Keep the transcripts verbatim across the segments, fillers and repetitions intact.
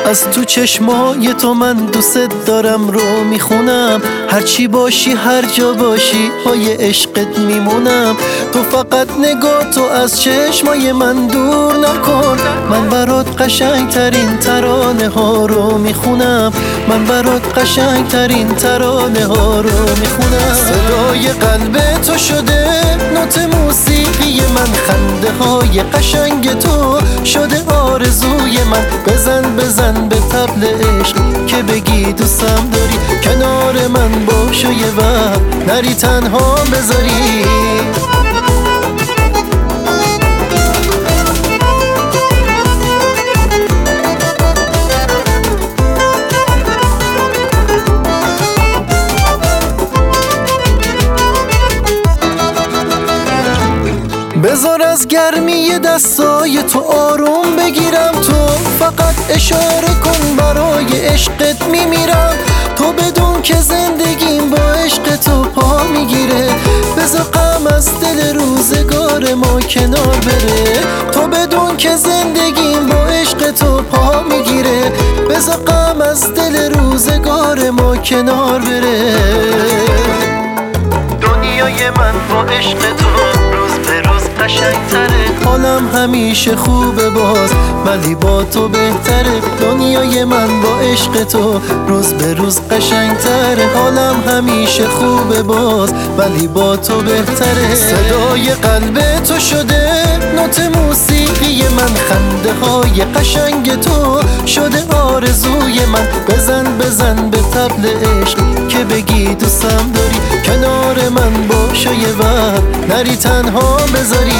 از تو چشمای تو من دوست دارم رو میخونم، هرچی باشی هر جا باشی پای عشقت میمونم. تو فقط نگاه تو از چشمای من دور نکن، من برات قشنگ ترین ترانه ها رو میخونم، من برات قشنگ ترین ترانه ها رو میخونم. صدای قلب تو شده نوت موسیقی من، خنده های قشنگ تو شده آرزوی من. بزن بزن به طبل عشق که بگی دوستم داری، کنار من باش و یه وقت نری تنها بذاری. بذار از گرمی دستای تو آروم بگیرم، تو فقط اشاره کن برای عشقت میمیرم. تو بدون که زندگیم با عشق تو پا میگیره، بذار غم از دل روزگار ما کنار بره. تو بدون که زندگیم با عشق تو پا میگیره، بذار غم از دل روزگار ما کنار بره. دنیای من با عشق تو روز به روز قشنگ‌تره، حالم همیشه خوبه باز ولی با تو بهتره. دنیای من با عشق تو روز به روز قشنگ‌تره، حالم همیشه خوبه باز ولی با تو بهتره. صدای قلب تو شده نوت موسیقی من، خنده های قشنگ تو شده آرزوی من. بزن بزن به طبل عشق که بگی دوستم داری، کنار من باش و یه وقت نری تنها بذاری.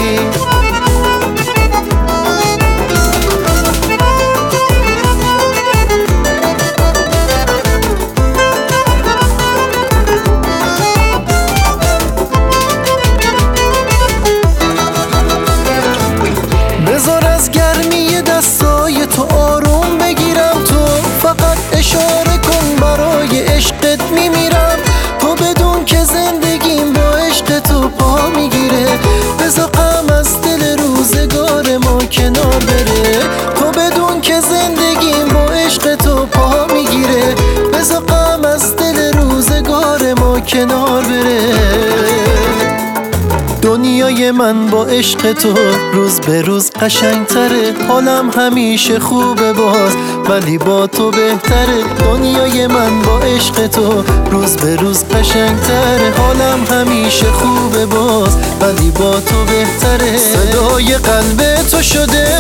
بذار از گرمی دستای تو آروم بگیرم، تو فقط اشاره کن برای عشقت میمیرم. تو بدون که زندگیم با عشق تو پا میگیره، بذار غم از دل روزگار ما کنار بره. تو بدون که زندگیم با عشق تو پا میگیره، بذار غم از دل روزگار ما کنار بره. دنیای من با عشق تو روز به روز قشنگ‌تره، حالم همیشه خوبه باز ولی با تو بهتره. دنیای من با عشق تو روز به روز قشنگ‌تره، حالم همیشه خوبه باز ولی با تو بهتره. صدای قلب تو شده